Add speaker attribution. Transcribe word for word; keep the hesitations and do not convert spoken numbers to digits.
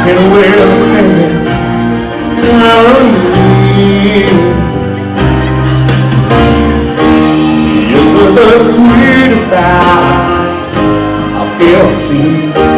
Speaker 1: it will finish lonely. You're the sweetest I've ever seen.